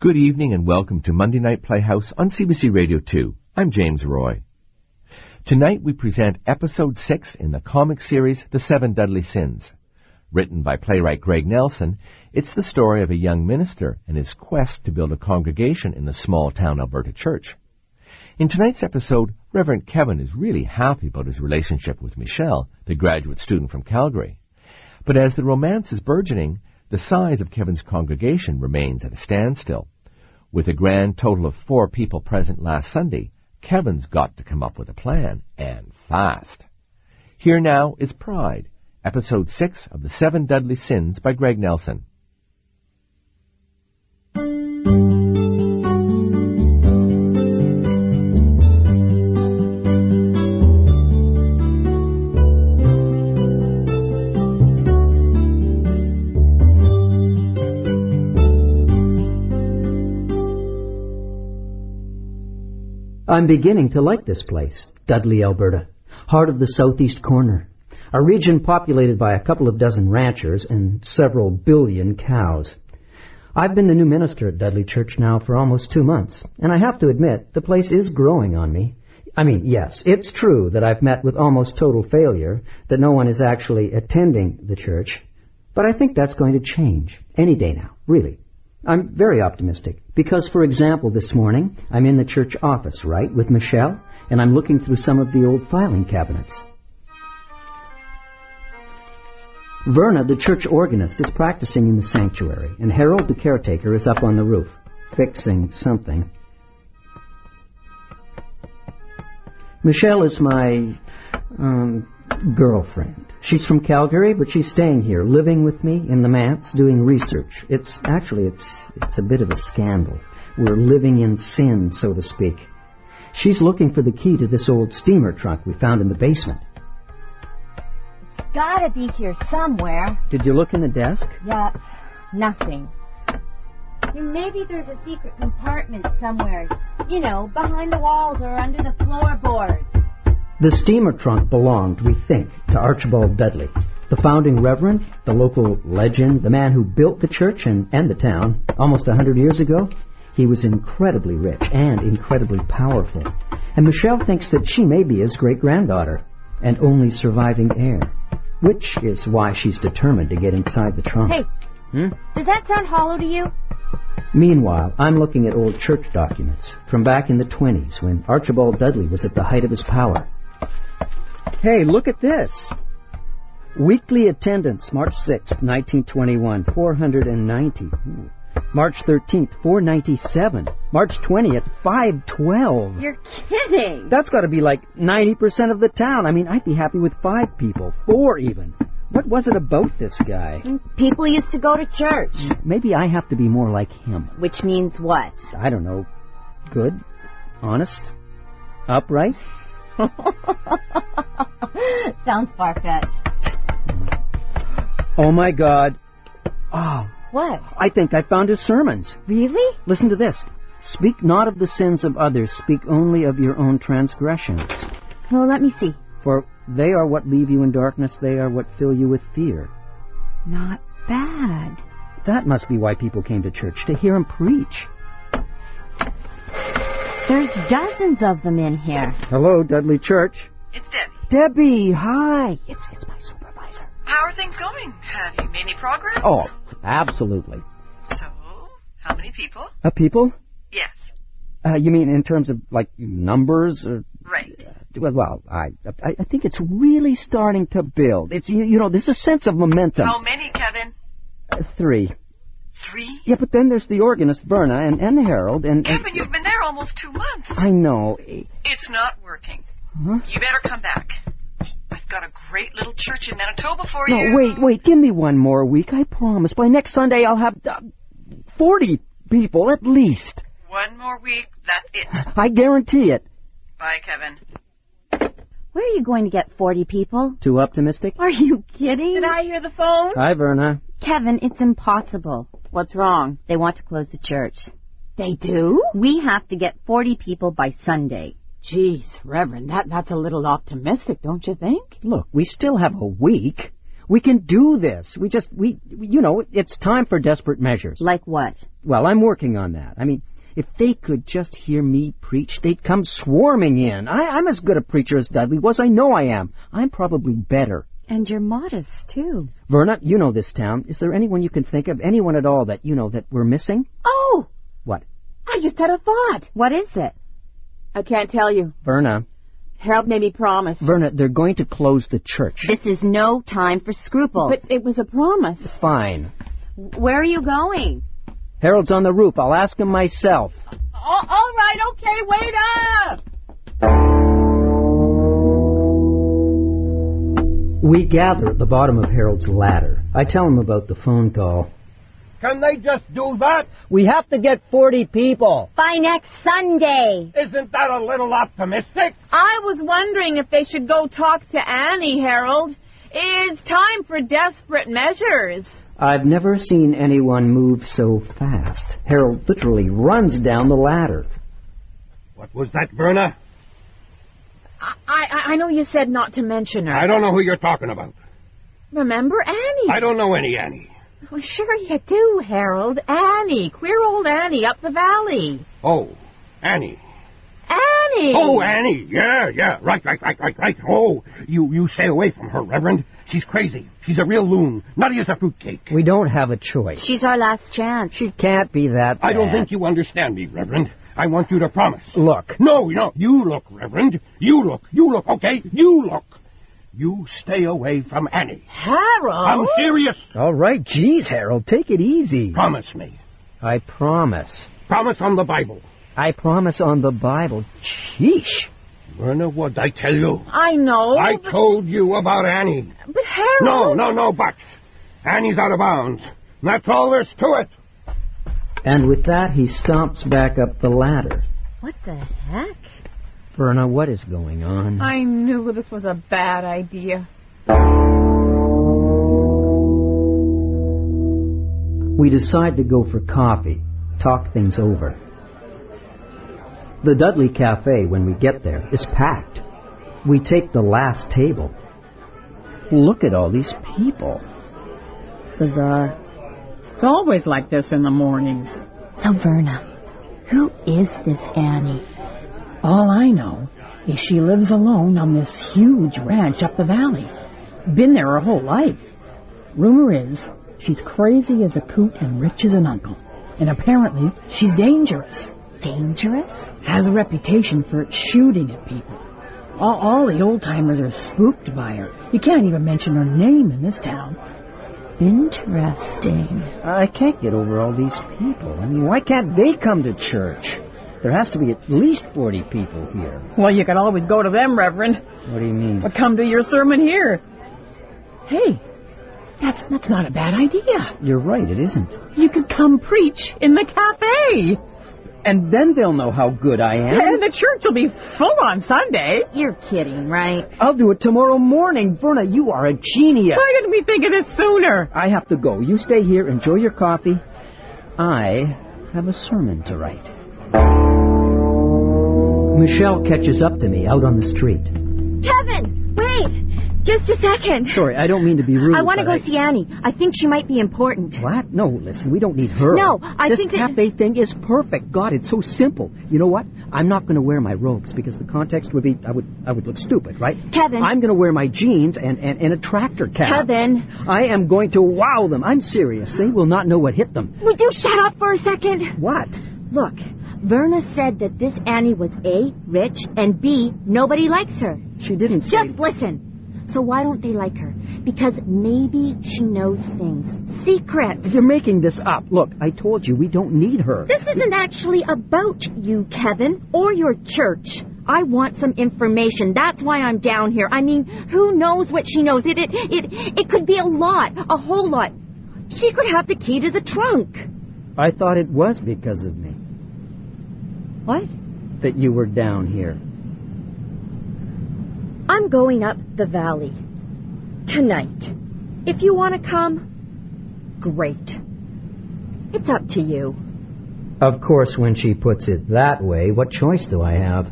Good evening and welcome to Monday Night Playhouse on CBC Radio 2. I'm James Roy. Tonight we present Episode 6 in the comic series The Seven Deadly Sins. Written by playwright Greg Nelson, it's the story of a young minister and his quest to build a congregation in a small-town Alberta church. In tonight's episode, Reverend Kevin is really happy about his relationship with Michelle, the graduate student from Calgary. But as the romance is burgeoning, the size of Kevin's congregation remains at a standstill. With a grand total of 4 people present last Sunday, Kevin's got to come up with a plan, and fast. Here now is Pride, Episode 6 of The Seven Deadly Sins by Greg Nelson. I'm beginning to like this place, Dudley, Alberta, heart of the southeast corner, a region populated by a couple of dozen ranchers and several billion cows. I've been the new minister at Dudley Church now for almost 2 months, and I have to admit the place is growing on me. I mean, yes, it's true that I've met with almost total failure, that no one is actually attending the church, but I think that's going to change any day now, really. I'm very optimistic because, for example, this morning I'm in the church office, right, with Michelle, and I'm looking through some of the old filing cabinets. Verna, the church organist, is practicing in the sanctuary, and Harold, the caretaker, is up on the roof, fixing something. Michelle is my girlfriend. She's from Calgary, but she's staying here, living with me in the manse, doing research. It's a bit of a scandal. We're living in sin, so to speak. She's looking for the key to this old steamer trunk we found in the basement. Gotta be here somewhere. Did you look in the desk? Yeah, nothing. Maybe there's a secret compartment somewhere. You know, behind the walls or under the floorboards. The steamer trunk belonged, we think, to Archibald Dudley, the founding reverend, the local legend, the man who built the church and the town almost 100 years ago. He was incredibly rich and incredibly powerful. And Michelle thinks that she may be his great-granddaughter and only surviving heir, which is why she's determined to get inside the trunk. Hey, does that sound hollow to you? Meanwhile, I'm looking at old church documents from back in the 20s when Archibald Dudley was at the height of his power. Hey, look at this. Weekly attendance, March 6th, 1921, 490. March 13th, 497. March 20th, 512. You're kidding. That's got to be like 90% of the town. I mean, I'd be happy with 5 people, 4 even. What was it about this guy? People used to go to church. Maybe I have to be more like him. Which means what? I don't know. Good? Honest? Upright? Sounds far-fetched. Oh, my God. Oh. What? I think I found his sermons. Really? Listen to this. Speak not of the sins of others. Speak only of your own transgressions. Well, let me see. For they are what leave you in darkness. They are what fill you with fear. Not bad. That must be why people came to church, to hear him preach. There's dozens of them in here. Hello, Dudley Church. It's Debbie. Debbie, hi. It's my supervisor. How are things going? Have you made any progress? Oh, absolutely. So, how many people? People? Yes. You mean in terms of, like, numbers? Or, right. Well, I think it's really starting to build. It's, you know, there's a sense of momentum. How many, Kevin? 3. 3? Yeah, but then there's the organist, Verna, and Harold, and... Kevin, you've been there almost 2 months. I know. It's not working. Huh? You better come back. I've got a great little church in Manitoba for you. No, wait, give me 1 more week, I promise. By next Sunday I'll have 40 people, at least. 1 more week, that's it. I guarantee it. Bye, Kevin. Where are you going to get 40 people? Too optimistic? Are you kidding? Did I hear the phone? Hi, Verna. Kevin, it's impossible. What's wrong? They want to close the church. They do? We have to get 40 people by Sunday. Geez, Reverend, that's a little optimistic, don't you think? Look, we still have a week. We can do this. It's time for desperate measures. Like what? Well, I'm working on that. I mean, if they could just hear me preach, they'd come swarming in. I'm as good a preacher as Dudley was. I know I am. I'm probably better. And you're modest, too. Verna, you know this town. Is there anyone you can think of, anyone at all that we're missing? Oh! What? I just had a thought. What is it? I can't tell you. Verna. Harold made me promise. Verna, they're going to close the church. This is no time for scruples. But it was a promise. Fine. Where are you going? Harold's on the roof. I'll ask him myself. All right, okay, wait up! We gather at the bottom of Harold's ladder. I tell him about the phone call. Can they just do that? We have to get 40 people. By next Sunday. Isn't that a little optimistic? I was wondering if they should go talk to Annie, Harold. It's time for desperate measures. I've never seen anyone move so fast. Harold literally runs down the ladder. What was that, Verna? I know you said not to mention her. I don't know who you're talking about. Remember Annie? I don't know any Annie. Well, sure you do, Harold. Annie. Queer old Annie up the valley. Oh, Annie. Annie! Oh, Annie. Yeah. Right. Oh, you stay away from her, Reverend. She's crazy. She's a real loon. Nutty as a fruitcake. We don't have a choice. She's our last chance. She can't be that bad. I don't think you understand me, Reverend. I want you to promise. Look. No, you look, Reverend. You look, okay? You look. You stay away from Annie. Harold! I'm serious. All right, geez, Harold, take it easy. Promise me. I promise. Promise on the Bible. I promise on the Bible. Sheesh. Verna, what'd I tell you? I know. I told you about Annie. But Harold... No buts. Annie's out of bounds. That's all there's to it. And with that, he stomps back up the ladder. What the heck? Verna, what is going on? I knew this was a bad idea. We decide to go for coffee, talk things over. The Dudley Cafe, when we get there, is packed. We take the last table. Look at all these people. Bizarre. It's always like this in the mornings. So, Verna, who is this Annie? All I know is she lives alone on this huge ranch up the valley. Been there her whole life. Rumor is she's crazy as a coot and rich as an uncle. And apparently she's dangerous. Dangerous? Has a reputation for shooting at people. All the old-timers are spooked by her. You can't even mention her name in this town. Interesting. I can't get over all these people. I mean, why can't they come to church? There has to be at least 40 people here. Well, you can always go to them, Reverend. What do you mean? But come to your sermon here. Hey, that's not a bad idea. You're right, it isn't. You could come preach in the cafe. And then they'll know how good I am. And the church will be full on Sunday. You're kidding, right? I'll do it tomorrow morning. Verna, you are a genius. Why didn't we think of this sooner? I have to go. You stay here, enjoy your coffee. I have a sermon to write. Michelle catches up to me out on the street. Kevin, wait! Just a second. Sorry, I don't mean to be rude. I want to go see Annie. I think she might be important. What? No, listen, we don't need her. No, I this think that... cafe thing is perfect. God, it's so simple. You know what? I'm not going to wear my robes because the context would be I would look stupid, right? Kevin. I'm going to wear my jeans and a tractor cap. Kevin. I am going to wow them. I'm serious. They will not know what hit them. Would you shut up for a second? What? Look, Verna said that this Annie was A, rich, and B, nobody likes her. She didn't say... Just listen. So why don't they like her? Because maybe she knows things. Secrets. You're making this up. Look, I told you we don't need her. This isn't actually about you, Kevin, or your church. I want some information. That's why I'm down here. I mean, who knows what she knows? It could be a lot, a whole lot. She could have the key to the trunk. I thought it was because of me. What? That you were down here. I'm going up the valley. Tonight. If you want to come, great. It's up to you. Of course, when she puts it that way, what choice do I have?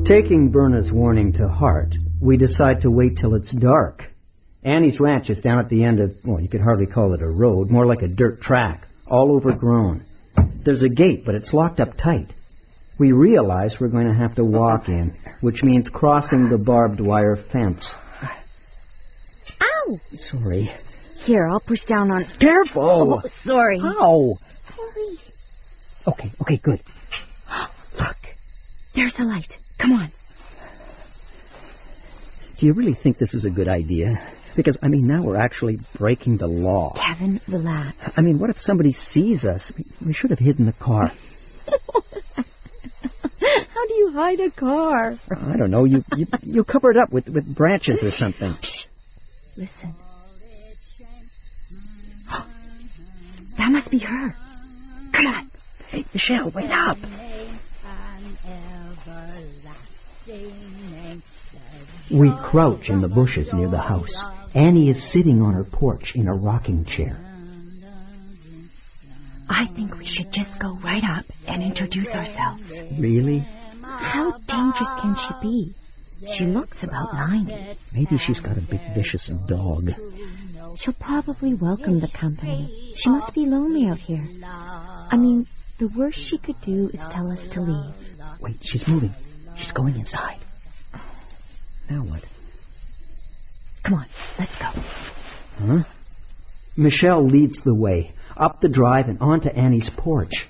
Taking Berna's warning to heart, we decide to wait till it's dark. Annie's ranch is down at the end of, well, you could hardly call it a road, more like a dirt track, all overgrown. There's a gate, but it's locked up tight. We realize we're going to have to walk in, which means crossing the barbed wire fence. Ow! Sorry. Here, I'll push down on it. Careful! Oh, sorry. Ow! Sorry. Okay, good. Look, there's the light. Come on. Do you really think this is a good idea? Because, now we're actually breaking the law. Kevin, relax. What if somebody sees us? We should have hidden the car. How do you hide a car? I don't know. You cover it up with branches or something. Shh. Listen. That must be her. Come on. Hey, Michelle, wait up. We crouch in the bushes near the house. Annie is sitting on her porch in a rocking chair. I think we should just go right up and introduce ourselves. Really? How dangerous can she be? She looks about 90. Maybe she's got a big vicious dog. She'll probably welcome the company. She must be lonely out here. The worst she could do is tell us to leave. Wait, she's moving. She's going inside. Now what? Come on, let's go. Huh? Michelle leads the way, up the drive and onto Annie's porch.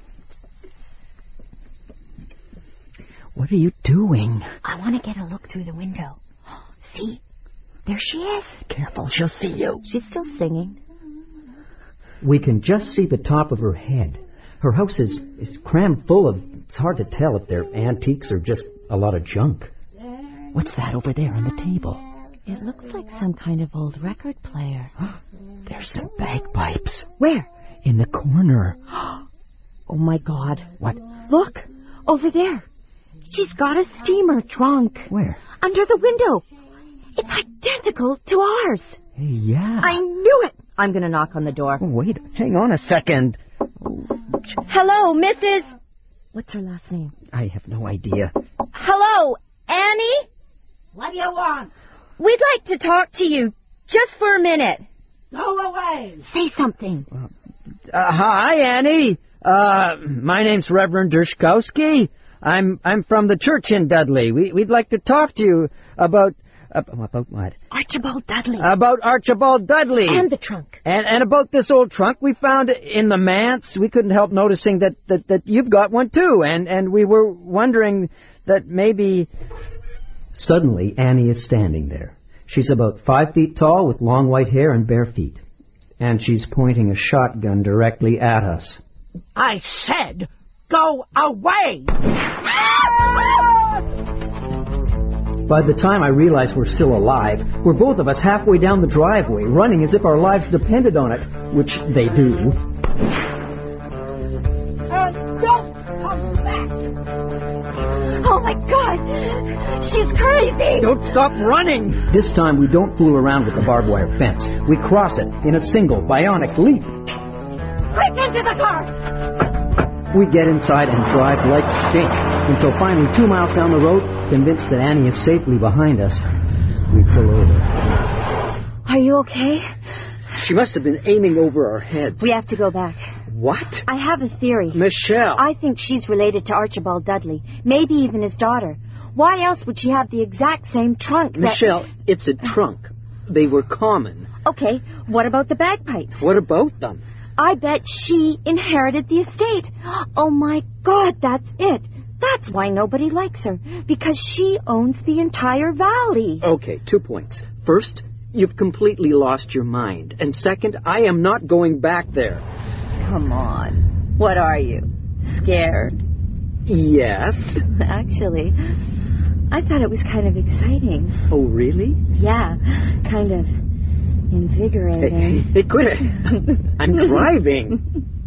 What are you doing? I want to get a look through the window. See? There she is. Careful, she'll see you. She's still singing. We can just see the top of her head. Her house is crammed full of... It's hard to tell if they're antiques or just a lot of junk. What's that over there on the table? It looks like some kind of old record player. There's some bagpipes. Where? In the corner. Oh, my God. What? Look, over there. She's got a steamer trunk. Where? Under the window. It's identical to ours. Hey, yeah. I knew it. I'm going to knock on the door. Oh, wait, hang on a second. Hello, Mrs. What's her last name? I have no idea. Hello, Annie? What do you want? We'd like to talk to you, just for a minute. Go away. Say something. Hi, Annie. My name's Reverend Dershkowski. I'm from the church in Dudley. We'd like to talk to you about what? Archibald Dudley. About Archibald Dudley. And the trunk. And about this old trunk we found in the manse. We couldn't help noticing that you've got one too. And we were wondering that maybe... Suddenly, Annie is standing there. She's about 5 feet tall with long white hair and bare feet. And she's pointing a shotgun directly at us. I said, go away! By the time I realize we're still alive, we're both of us halfway down the driveway, running as if our lives depended on it, which they do. Don't come back! Oh, my God! She's crazy! Don't stop running! This time we don't fool around with the barbed wire fence. We cross it in a single bionic leap. Quick, into the car! We get inside and drive like stink, until finally 2 miles down the road, convinced that Annie is safely behind us, we pull over. Are you okay? She must have been aiming over our heads. We have to go back. What? I have a theory. Michelle! I think she's related to Archibald Dudley, maybe even his daughter. Why else would she have the exact same trunk that... Michelle, it's a trunk. They were common. Okay, what about the bagpipes? What about them? I bet she inherited the estate. Oh, my God, that's it. That's why nobody likes her, because she owns the entire valley. Okay, 2 points. First, you've completely lost your mind. And second, I am not going back there. Come on. What are you? Scared? Yes. Actually, I thought it was kind of exciting. Oh, really? Yeah, kind of invigorating. Hey, quit it. I'm driving.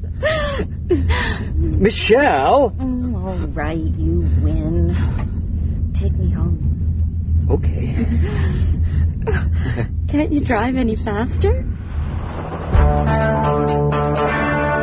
Michelle! Oh, all right, you win. Take me home. Okay. Can't you drive any faster?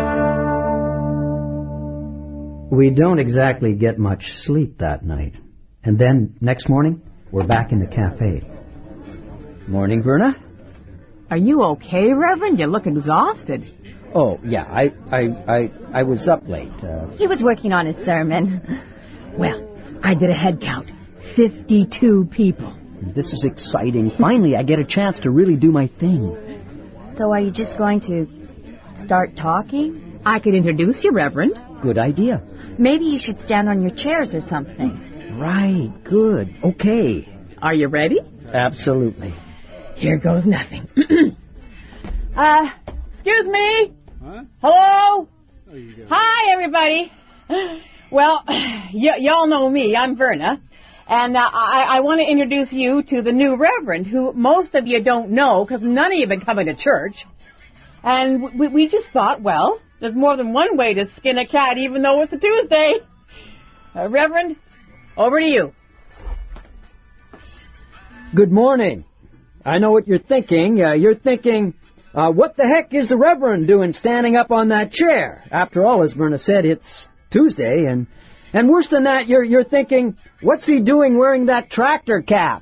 We don't exactly get much sleep that night. And then, next morning, we're back in the cafe. Morning, Verna. Are you okay, Reverend? You look exhausted. Oh, yeah, I was up late. He was working on his sermon. Well, I did a head count. 52 people. This is exciting. Finally, I get a chance to really do my thing. So are you just going to start talking? I could introduce you, Reverend. Good idea. Maybe you should stand on your chairs or something. Right, good. Okay. Are you ready? Absolutely. Here goes nothing. Excuse me? Huh? Hello? Oh, you go. Hi, everybody. Well, y'all know me. I'm Verna. And I want to introduce you to the new Reverend, who most of you don't know because none of you have been coming to church. And we just thought, well, there's more than one way to skin a cat, even though it's a Tuesday. Reverend, over to you. Good morning. I know what you're thinking. You're thinking, what the heck is the Reverend doing standing up on that chair? After all, as Verna said, it's Tuesday, and worse than that, you're thinking, what's he doing wearing that tractor cap?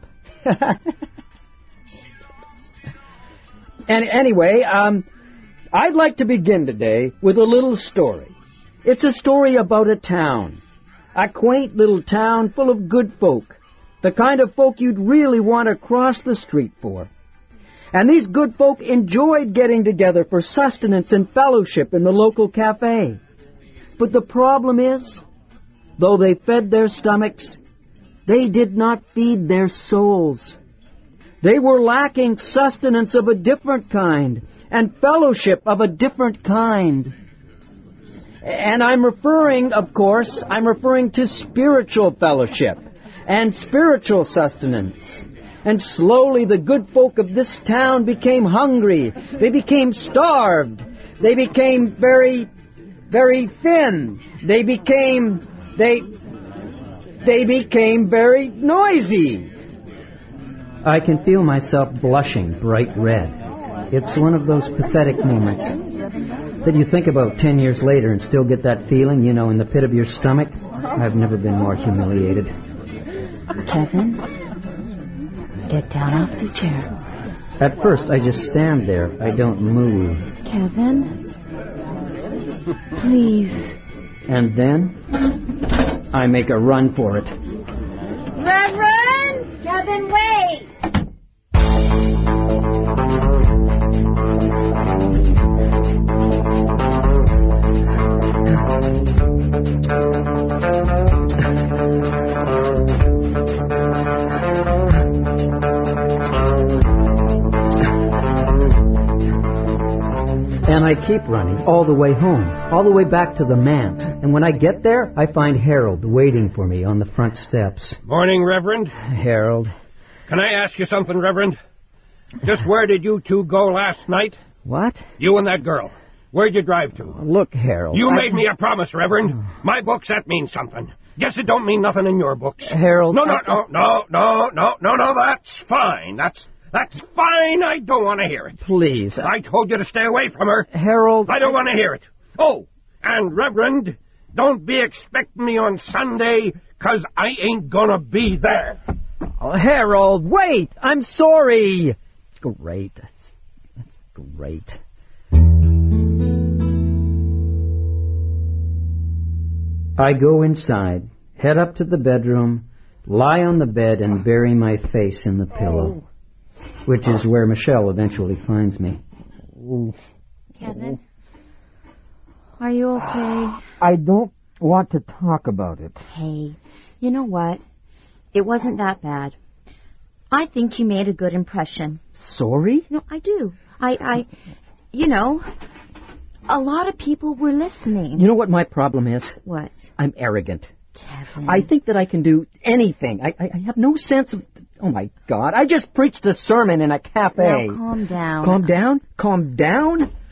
And anyway, I'd like to begin today with a little story. It's a story about a town. A quaint little town full of good folk. The kind of folk you'd really want to cross the street for. And these good folk enjoyed getting together for sustenance and fellowship in the local cafe. But the problem is, though they fed their stomachs, they did not feed their souls. They were lacking sustenance of a different kind, and fellowship of a different kind. And I'm referring to spiritual fellowship and spiritual sustenance. And slowly the good folk of this town became hungry. They became starved. They became very, very thin. They became very noisy. I can feel myself blushing bright red. It's one of those pathetic moments that you think about 10 years later and still get that feeling, in the pit of your stomach. I've never been more humiliated. Kevin, get down off the chair. At first, I just stand there. I don't move. Kevin, please. And then, I make a run for it. Reverend! Kevin, wait! And I keep running all the way home, all the way back to the manse. And when I get there, I find Harold waiting for me on the front steps. Morning, Reverend. Harold. Can I ask you something, Reverend? Just where did you two go last night? What? You and that girl. Where'd you drive to? Look, Harold. You made me a promise, Reverend. My books, that means something. Guess it don't mean nothing in your books. Harold. No, that's fine. That's fine. I don't want to hear it. Please. I told you to stay away from her. Harold. I don't want to hear it. Oh, and Reverend, don't be expecting me on Sunday, 'cause I ain't gonna be there. Oh, Harold, wait! I'm sorry! Great. That's great. I go inside, head up to the bedroom, lie on the bed, and bury my face in the pillow, which is where Michelle eventually finds me. Kevin, are you okay? I don't want to talk about it. Hey, you know what? It wasn't that bad. I think you made a good impression. Sorry? No, I do. A lot of people were listening. You know what my problem is? What? I'm arrogant. Kevin. I think that I can do anything. I have no sense of... Oh, my God. I just preached a sermon in a cafe. Now, calm down. Calm down? Calm down?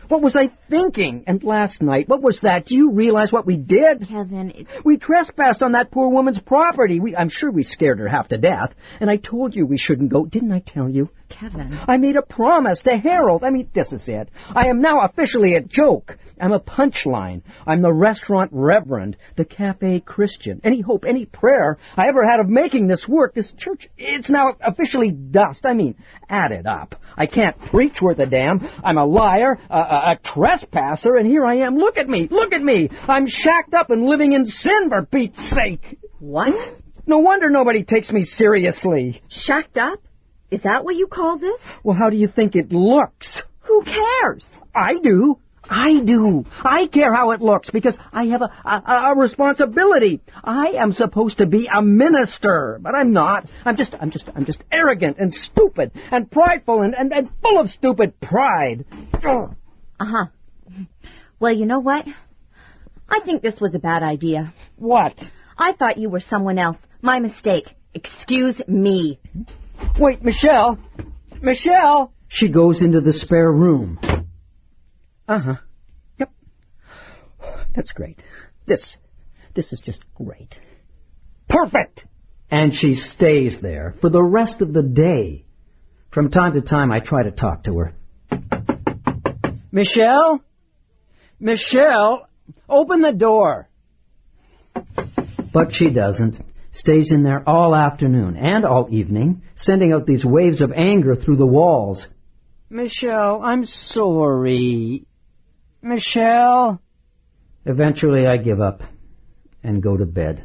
What was I thinking? And last night, what was that? Do you realize what we did? Kevin, We trespassed on that poor woman's property. I'm sure we scared her half to death. And I told you we shouldn't go. Didn't I tell you? Kevin. I made a promise to Harold. This is it. I am now officially a joke. I'm a punchline. I'm the restaurant reverend, the cafe Christian. Any hope, any prayer I ever had of making this work, this church, it's now officially dust. Add it up. I can't preach worth a damn. I'm a liar, a trespasser, and here I am. Look at me. I'm shacked up and living in sin, for Pete's sake. What? No wonder nobody takes me seriously. Shacked up? Is that what you call this? Well, how do you think it looks? Who cares? I do. I care how it looks because I have a responsibility. I am supposed to be a minister, but I'm not. I'm just arrogant and stupid and prideful and full of stupid pride. Ugh. Uh-huh. Well, you know what? I think this was a bad idea. What? I thought you were someone else. My mistake. Excuse me. Wait, Michelle! Michelle! She goes into the spare room. Uh-huh. Yep. That's great. This is just great. Perfect! And she stays there for the rest of the day. From time to time, I try to talk to her. Michelle? Michelle, open the door. But she doesn't. Stays in there all afternoon and all evening, sending out these waves of anger through the walls. Michelle, I'm sorry. Michelle? Eventually I give up and go to bed.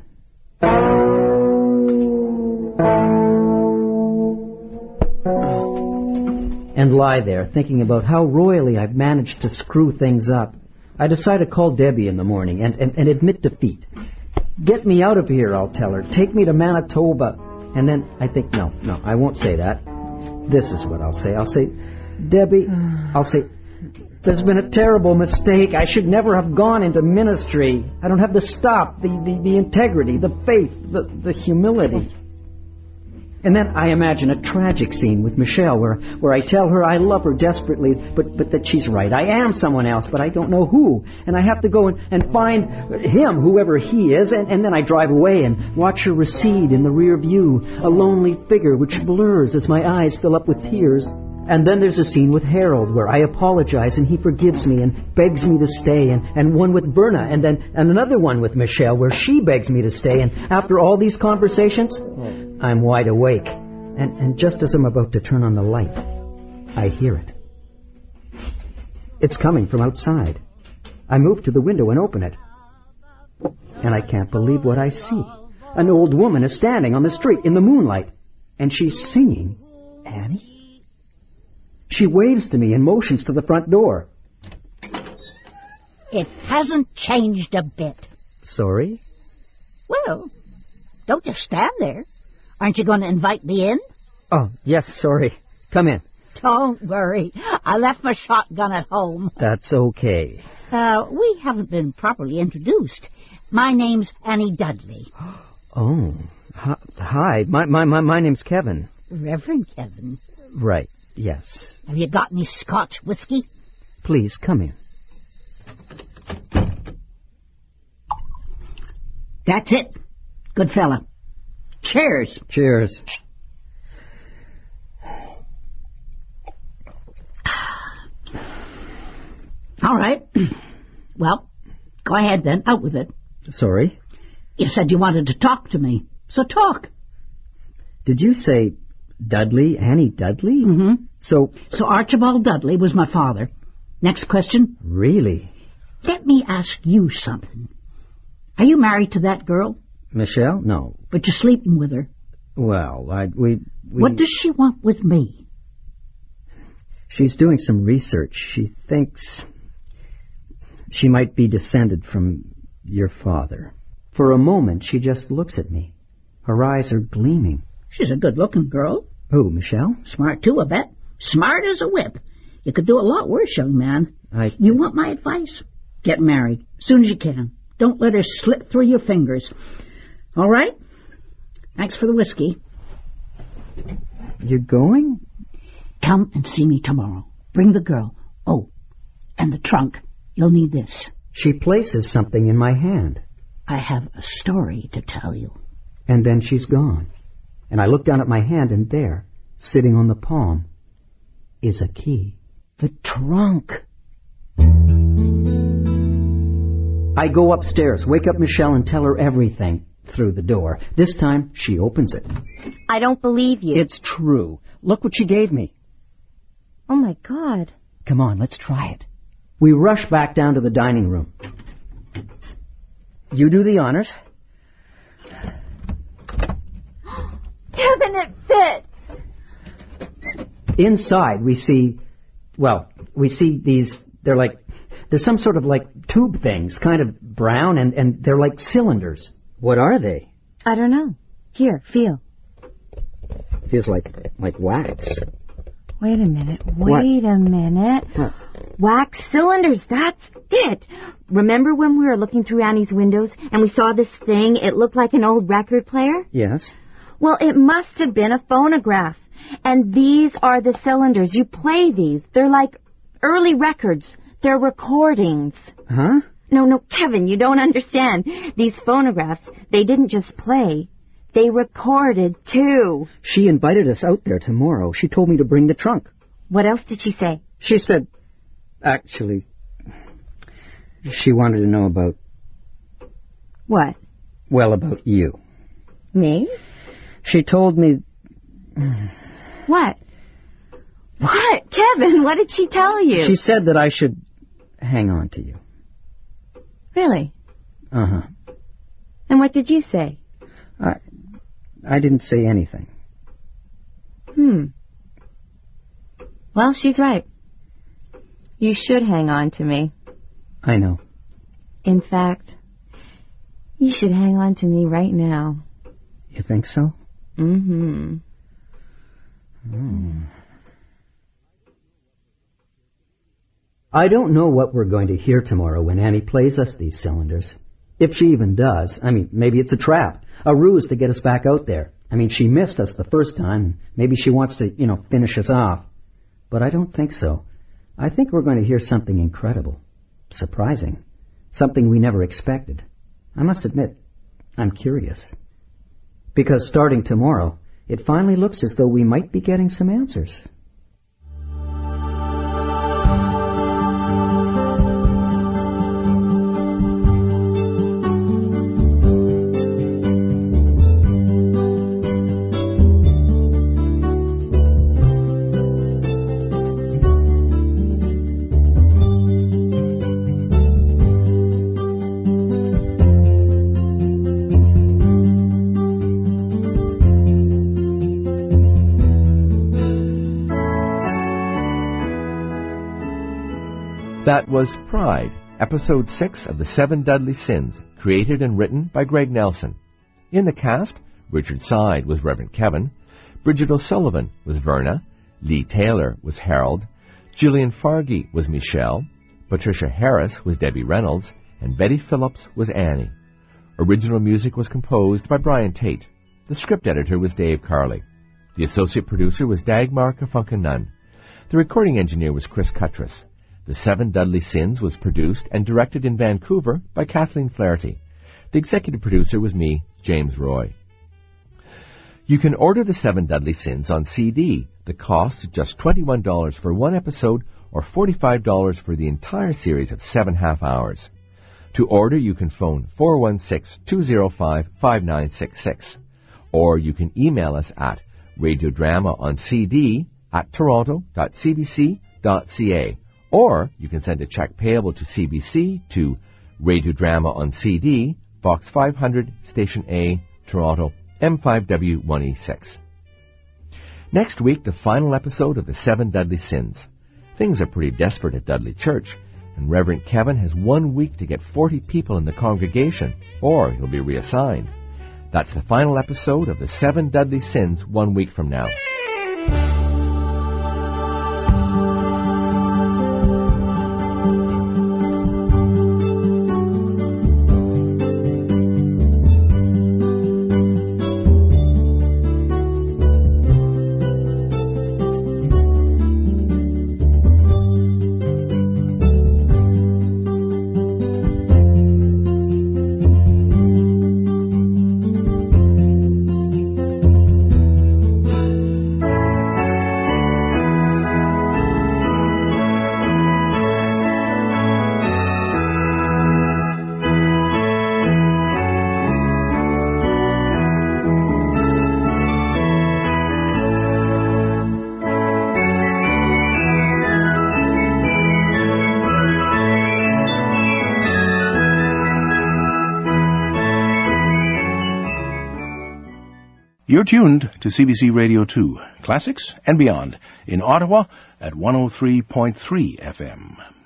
And lie there, thinking about how royally I've managed to screw things up. I decide to call Debbie in the morning and admit defeat. Get me out of here, I'll tell her. Take me to Manitoba. And then I think, no, I won't say that. This is what I'll say. I'll say, Debbie, there's been a terrible mistake. I should never have gone into ministry. I don't have the stuff, the integrity, the faith, the humility. And then I imagine a tragic scene with Michelle where I tell her I love her desperately, but that she's right. I am someone else, but I don't know who. And I have to go and find him, whoever he is, and then I drive away and watch her recede in the rear view, a lonely figure which blurs as my eyes fill up with tears. And then there's a scene with Harold where I apologize and he forgives me and begs me to stay, and one with Berna, and another one with Michelle where she begs me to stay. And after all these conversations, I'm wide awake. And just as I'm about to turn on the light, I hear it. It's coming from outside. I move to the window and open it. And I can't believe what I see. An old woman is standing on the street in the moonlight, and she's singing, Annie? She waves to me and motions to the front door. It hasn't changed a bit. Sorry? Well, don't just stand there. Aren't you going to invite me in? Oh, yes, sorry. Come in. Don't worry. I left my shotgun at home. That's okay. We haven't been properly introduced. My name's Annie Dudley. Oh, hi. My name's Kevin. Reverend Kevin. Right, yes. Have you got any Scotch whiskey? Please, come in. That's it. Good fella. Cheers. Cheers. All right. Well, go ahead then. Out with it. Sorry? You said you wanted to talk to me. So talk. Did you say Dudley? Annie Dudley? Mm-hmm. So Archibald Dudley was my father. Next question. Really? Let me ask you something. Are you married to that girl? Michelle? No. But you're sleeping with her. Well, we... What does she want with me? She's doing some research. She thinks she might be descended from your father. For a moment, she just looks at me. Her eyes are gleaming. She's a good-looking girl. Who, Michelle? Smart, too, I bet. Smart as a whip. You could do a lot worse, young man. You want my advice? Get married. Soon as you can. Don't let her slip through your fingers. All right? Thanks for the whiskey. You're going? Come and see me tomorrow. Bring the girl. Oh, And the trunk. You'll need this. She places something in my hand. I have a story to tell you. And then she's gone. And I look down at my hand, and there, sitting on the palm, is a key. The trunk. I go upstairs, wake up Michelle, and tell her everything through the door. This time, she opens it. I don't believe you. It's true. Look what she gave me. Oh, my God. Come on, let's try it. We rush back down to the dining room. You do the honors. Kevin, it fits. Inside, we see these, there's some sort of like tube things, kind of brown, and they're like cylinders. What are they? I don't know. Here, feel. Feels like wax. Wait a minute. What? What? Wax cylinders, that's it. Remember when we were looking through Annie's windows and we saw this thing? It looked like an old record player? Yes. Well, it must have been a phonograph. And these are the cylinders. You play these. They're like early records. They're recordings. Huh? No, Kevin, you don't understand. These phonographs, they didn't just play. They recorded, too. She invited us out there tomorrow. She told me to bring the trunk. What else did she say? She said, actually, she wanted to know about... What? Well, about you. Me? She told me... What? What? Kevin, what did she tell you? She said that I should hang on to you. Really? Uh-huh. And what did you say? I didn't say anything. Well, she's right. You should hang on to me. I know. In fact, you should hang on to me right now. You think so? Mm-hmm. I don't know what we're going to hear tomorrow when Annie plays us these cylinders. If she even does. I mean, maybe it's a trap, a ruse to get us back out there. I mean, she missed us the first time. Maybe she wants to, finish us off. But I don't think so. I think we're going to hear something incredible, surprising, something we never expected. I must admit, I'm curious. Because starting tomorrow, it finally looks as though we might be getting some answers. That was Pride, Episode 6 of The 7 Dudley Sins, created and written by Greg Nelson. In the cast, Richard Side was Reverend Kevin, Bridget O'Sullivan was Verna, Lee Taylor was Harold, Gillian Fargy was Michelle, Patricia Harris was Debbie Reynolds, and Betty Phillips was Annie. Original music was composed by Brian Tate. The script editor was Dave Carley. The associate producer was Dagmar Kafunka-Nunn. The recording engineer was Chris Cuttress. The 7 Dudley Sins was produced and directed in Vancouver by Kathleen Flaherty. The executive producer was me, James Roy. You can order The 7 Dudley Sins on CD. The cost is just $21 for one episode or $45 for the entire series of 7 half hours. To order, you can phone 416-205-5966. Or you can email us at radiodramaoncd@toronto.cbc.ca. Or you can send a check payable to CBC to Radiodrama on CD, Box 500, Station A, Toronto, M5W1E6. Next week, the final episode of The 7 Dudley Sins. Things are pretty desperate at Dudley Church, and Reverend Kevin has 1 week to get 40 people in the congregation, or he'll be reassigned. That's the final episode of The 7 Dudley Sins 1 week from now. You're tuned to CBC Radio 2, Classics and Beyond, in Ottawa at 103.3 FM.